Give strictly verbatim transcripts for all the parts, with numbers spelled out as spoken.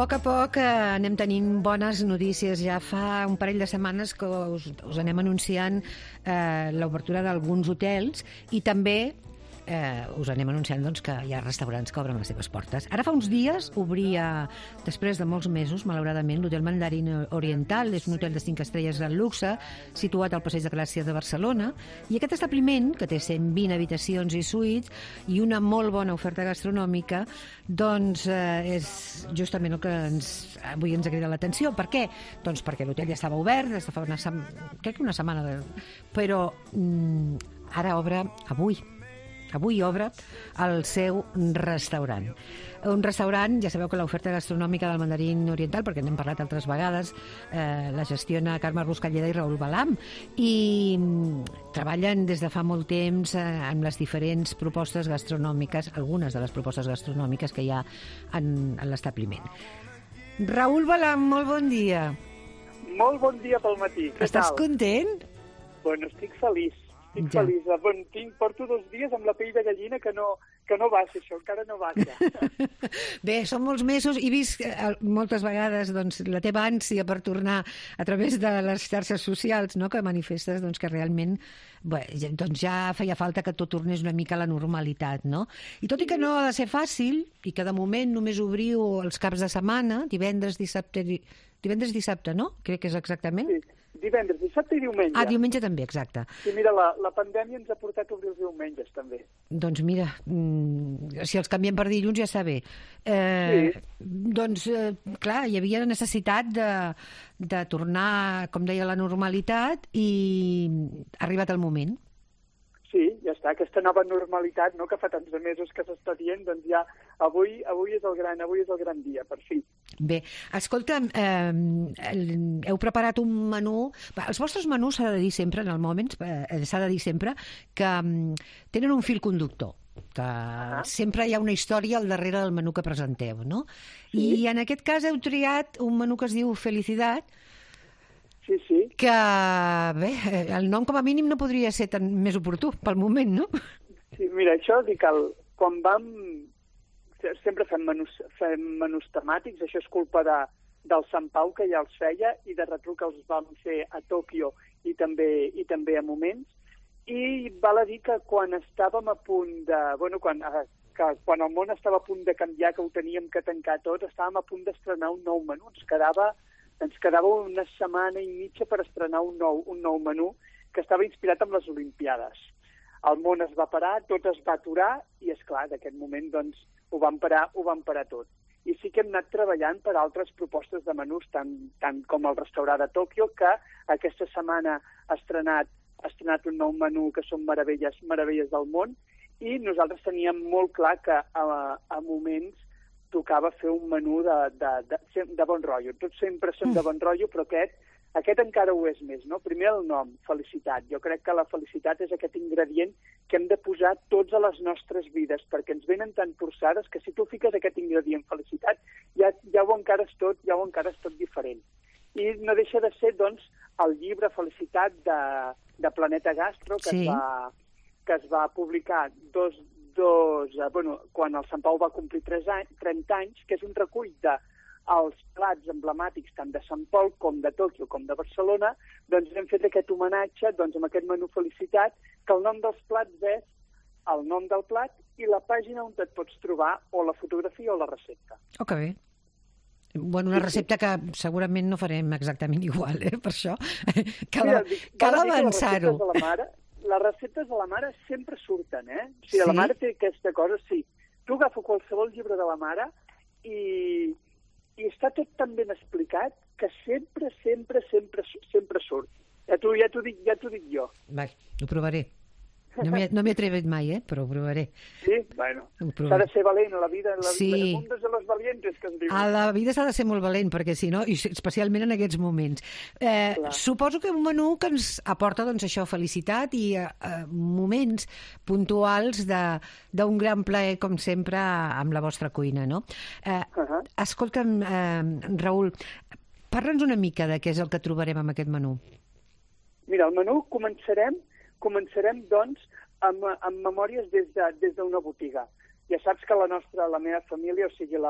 poc a poc eh, anem tenint bones notícies. Ja fa un parell de setmanes que us, us anem anunciant eh, l'obertura d'alguns hotels i també eh, us anem anunciant doncs, que hi ha restaurants que obren les seves portes. Ara fa uns dies obria, després de molts mesos, malauradament, l'Hotel Mandarín Oriental. És un hotel de cinc estrelles de luxe situat al Passeig de Gràcia de Barcelona, i aquest establiment, que té cent vint habitacions i suites i una molt bona oferta gastronòmica, doncs eh, és justament el que ens, avui ens ha cridat l'atenció. Per què? Doncs perquè l'hotel ja estava obert des de fa una setmana, crec que una setmana, de... però mm, ara obre avui. Avui obre el seu restaurant. Un restaurant, ja sabeu que l'oferta gastronòmica del Mandarín Oriental, perquè n'hem parlat altres vegades, eh, la gestiona Carme Ruscalleda i Raül Balam, i treballen des de fa molt temps eh, amb les diferents propostes gastronòmiques, algunes de les propostes gastronòmiques que hi ha en, en l'establiment. Raül Balam, molt bon dia. Molt bon dia pel matí. Què Estàs tal? content? Bueno, estic feliç. Estic Ja. feliç. Bueno, tinc, porto dos dies amb la pell de gallina que no, que no baixa, això, encara no baixa. Bé, són molts mesos i vist eh, moltes vegades doncs, la teva ànsia per tornar a través de les xarxes socials, no?, que manifestes doncs, que realment bé, doncs ja feia falta que tot tornés una mica a la normalitat, no? I tot i que no ha de ser fàcil, i que de moment només obriu els caps de setmana, divendres, dissabte, divendres, dissabte, no? Crec que és exactament. Sí, divendres, dissabte i diumenge. Ah, diumenge també, exacte. Sí, mira, la, la pandèmia ens ha portat a obrir els diumenges, també. Doncs mira, mm, si els canviem per dilluns ja està bé. Eh, Sí. Doncs, eh, clar, hi havia necessitat de, de tornar, com deia, a la normalitat, i ha arribat el moment. Sí, ja està, aquesta nova normalitat, no?, que fa tants de mesos que s'està dient, doncs ja avui, avui, és el gran, avui és el gran dia, per fi. Bé, escolta'm, eh, heu preparat un menú... Va, els vostres menús s'ha de dir sempre, en el moment, eh, s'ha de dir sempre que mm, tenen un fil conductor, que Ah. sempre hi ha una història al darrere del menú que presenteu, no? Sí. I en aquest cas heu triat un menú que es diu Felicidad, Sí, sí. que, bé, el nom com a mínim no podria ser tan més oportú pel moment, no? Sí, mira, això dic, el, quan vam... Sempre fem menús, fem menús temàtics, això és culpa de, del Sant Pau, que ja els feia, i de retruc els vam fer a Tòquio i també, i també a Moments. I val a dir que quan estàvem a punt de... Bueno, quan, que quan el món estava a punt de canviar, que ho teníem que tancar tot, estàvem a punt d'estrenar un nou menú. Ens quedava, ens quedava una setmana i mitja per estrenar un nou, un nou menú que estava inspirat en les Olimpiades. El món es va parar, tot es va aturar i, és clar, d'aquest moment doncs, ho vam parar, ho vam parar tot. I sí que hem anat treballant per altres propostes de menús, tant, tant com el restaurant de Tòquio, que aquesta setmana ha estrenat, ha estrenat un nou menú que són meravelles, meravelles del món, i nosaltres teníem molt clar que a, a moments tocava fer un menú de, de, de, de bon rotllo. Tots sempre són de bon rotllo, però aquest, aquest encara ho és més, no? Primer el nom, felicitat. Jo crec que la felicitat és aquest ingredient que hem de posar tots a les nostres vides, perquè ens venen tan forçades que si tu fiques aquest ingredient felicitat, ja, ja ho encares tot, ja ho encares tot diferent. I no deixa de ser, doncs, el llibre Felicitat de, de Planeta Gastro, que, Sí. es va, que es va publicar dos, dos, eh, bueno, quan el Sant Pau va complir tres anys, trenta anys, que és un recull de els plats emblemàtics tant de Sant Pol com de Tòquio com de Barcelona, doncs hem fet aquest homenatge doncs, amb aquest menú Felicitat, que el nom dels plats és el nom del plat i la pàgina on et pots trobar o la fotografia o la recepta. Oh, que bé. Bueno, una recepta que segurament no farem exactament igual, eh, per això. Cal, Mira, dic, cal val a dir que avançar-ho. Les receptes de la mare, les receptes de la mare sempre surten, eh? O sigui, Sí? la mare té aquesta cosa, sí. Tu agafa qualsevol llibre de la mare i, i està tot tan ben explicat que sempre, sempre, sempre, sempre surt. Ja t'ho ja t'ho dic, ja t'ho dic jo. Va, ho provaré. No m'hi no m'hi he atrevit mai, eh, però ho provaré. Sí? Bueno, Ho s'ha provaré. de ser valent a la vida. La, Sí. El mundo de los valientes, que es diu. A la vida s'ha de ser molt valent, perquè si no, i especialment en aquests moments. Eh, Clar. suposo que un menú que ens aporta doncs, això, felicitat i eh, moments puntuals de- d'un gran plaer, com sempre, amb la vostra cuina, no? Eh, Uh-huh. Escolta'm, eh, Raül, parla'ns una mica de què és el que trobarem en aquest menú. Mira, el menú començarem, començarem doncs, amb, amb memòries des de, des d'una botiga. Ja saps que la nostra, la meva família, o sigui, la,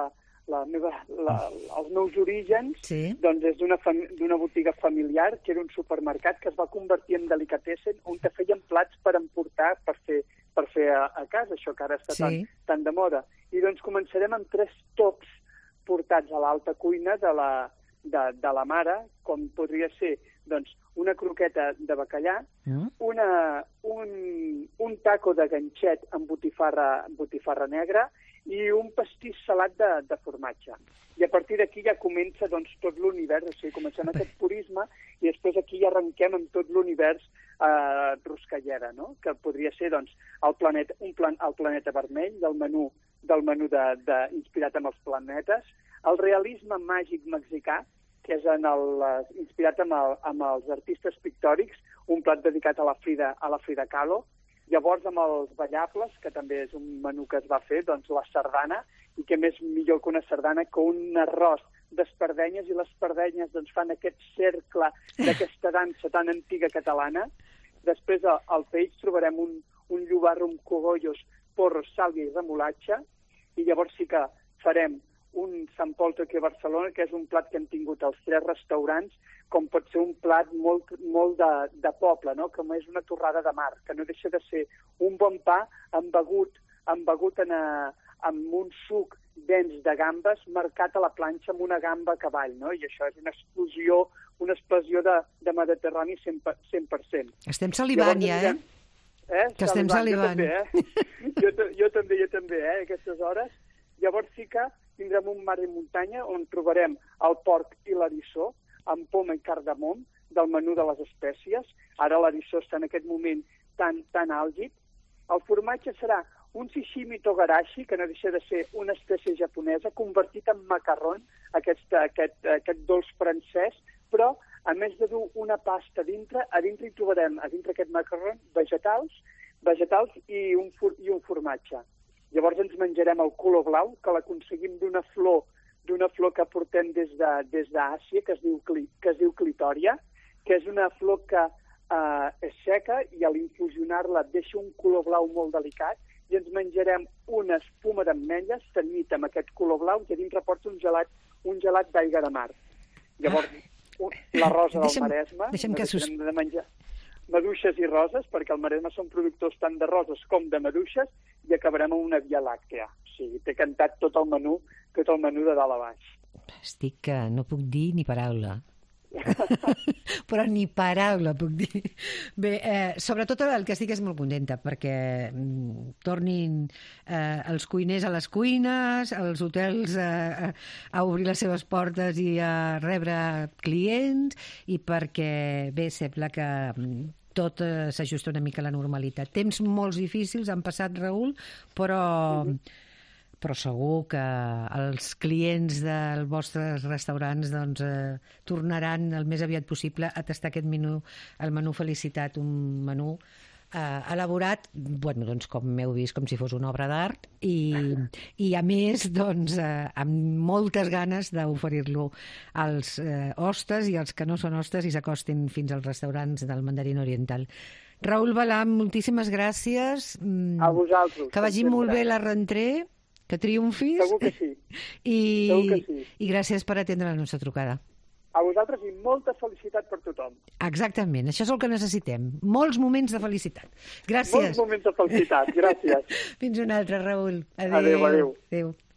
la meva, la, els meus orígens, sí. doncs és d'una d'una botiga familiar, que era un supermercat que es va convertir en delicatessen, on te feien plats per emportar, per fer, per fer a, a casa, això que ara està sí. tan, tan de moda. I doncs començarem amb tres tops portats a l'alta cuina de la, de, de la mare, com podria ser doncs, una croqueta de bacallà, mm. una, un, un taco de ganxet amb botifarra, amb botifarra negra i un pastís salat de, de formatge. I a partir d'aquí ja comença doncs, tot l'univers, o sigui, comencem aquest purisme i després aquí ja arrenquem amb tot l'univers eh, roscallera, no? Que podria ser doncs, el, planeta, un plan, el planeta vermell del menú, del menú de, de, inspirat en els planetes, el realisme màgic mexicà, que és en el, inspirat amb, el, amb els artistes pictòrics, un plat dedicat a la Frida, a la Frida Kahlo. Llavors, amb els ballables, que també és un menú que es va fer, doncs la sardana, i que més millor que una sardana, que un arròs d'espardenyes, i les espardenyes doncs, fan aquest cercle d'aquesta dansa tan antiga catalana. Després, al, al peix, trobarem un, un llobarro amb cogollos, porros, sàlvia i remolatge, i llavors sí que farem un Sant Pol aquí a Barcelona, que és un plat que hem tingut als tres restaurants, com pot ser un plat molt, molt de, de poble, no? Com és una torrada de mar, que no deixa de ser un bon pa embegut, embegut en a, amb un suc dens de gambes marcat a la planxa amb una gamba a cavall, no? I això és una explosió, una explosió de, de Mediterrani cent per cent. Estem salivant ja, eh? eh? Que estem salivant. Jo també, eh? jo, jo també, jo també, eh? A aquestes hores. Llavors sí que tindrem un mar i muntanya on trobarem el porc i l'eriçó amb poma i cardamom del menú de les espècies. Ara l'eriçó està en aquest moment tan, tan àlgid. El formatge serà un sashimi togarashi, que no deixa de ser una espècie japonesa, convertit en macarrón, aquest, aquest, aquest dolç francès, però a més de dur una pasta a dintre, a dintre hi trobarem, a dintre aquest macarrón, vegetals, vegetals i un, i un formatge. Llavors ens menjarem el color blau, que l'aconseguim d'una flor, d'una flor que portem des de, des d'Àsia, que es diu que es diu clitòria, que és una flor que eh, és seca i a l'infusionar-la deixa un color blau molt delicat, i ens menjarem una espuma d'ametlles tenyit amb aquest color blau i a dintre porta un gelat, un gelat d'aigua de mar. Llavors, un, la rosa del deixa'm, Maresme, deixa'm que sus... de menjar maduixes i roses, perquè al Maresme són productors tant de roses com de maduixes, i acabarem amb una via làctea. O sigui, t'he cantat tot el menú, tot el menú de dalt a baix. Estic que no puc dir ni paraula. Però ni paraula puc dir. Bé, eh, sobretot el que estic és molt contenta perquè mm, tornin eh, els cuiners a les cuines, els hotels eh, a obrir les seves portes i a rebre clients, i perquè bé, sembla que tot eh, s'ajusta una mica a la normalitat. Temps molt difícils han passat, Raül, però mm-hmm. però segur que els clients dels vostres restaurants doncs, eh, tornaran el més aviat possible a tastar aquest menú, el menú Felicitat, un menú eh, elaborat, bueno, doncs, com heu vist, com si fos una obra d'art, i, i a més doncs, eh, amb moltes ganes d'oferir-lo als eh, hostes i als que no són hostes i s'acostin fins als restaurants del Mandarín Oriental. Raül Balam, moltíssimes gràcies. A vosaltres. Que vagi molt bé la rentrée, que triomfis. Segur que sí. I, Segur que sí. I gràcies per atendre la nostra trucada. A vosaltres i molta felicitat per tothom. Exactament, això és el que necessitem. Molts moments de felicitat. Gràcies. Molts moments de felicitat, gràcies. Fins una altra, Raül. Adéu. Adéu, adéu. Adéu.